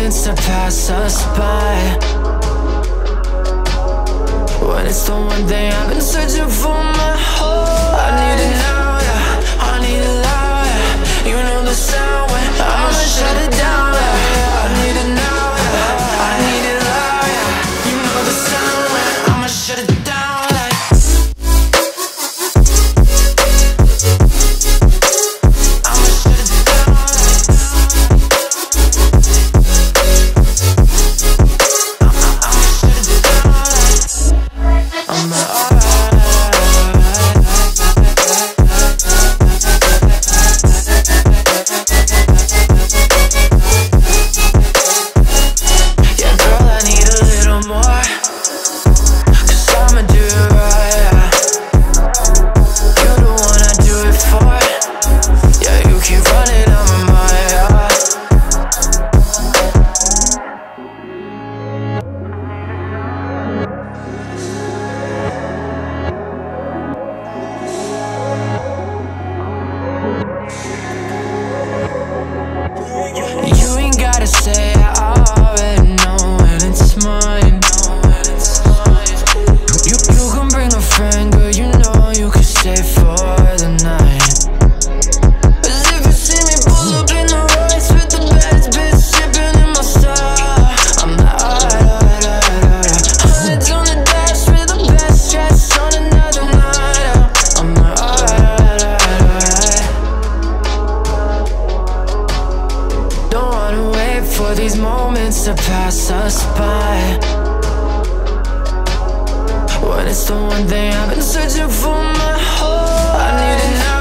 moments to pass us by, when it's the one thing I've been searching for my whole life. I need it now, yeah, I need it loud, yeah. You know the sound when I'ma shut it down, yeah. I need it now, yeah, I need it loud, yeah. You know the sound when I'ma shut it down, like. I'ma shut it down, like. I'ma shut it down, like. I'm yeah, girl, I need a little more, 'cause I'ma do it right, yeah. You're the one I do it for. Yeah, you keep running on my mind, yeah. You ain't gotta say I already know when it's mine. You can bring a friend, girl, you know you can stay for the night. 'Cause if you see me pull up in the Royce with the baddest bitch sipping in my style, I'm like, hundreds on the dash with the best dress on another night, I'm like, don't wanna wait for these moments to pass us by, when it's the one thing I've been searching for my whole life. I need it now,